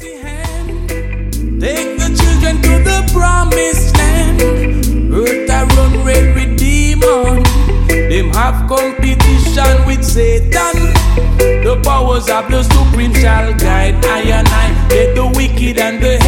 mighty hand. Take the children to the promised land. Earth a run red with demons. Them have competition with Satan. The powers of the supreme shall guide I and I. Let the wicked and the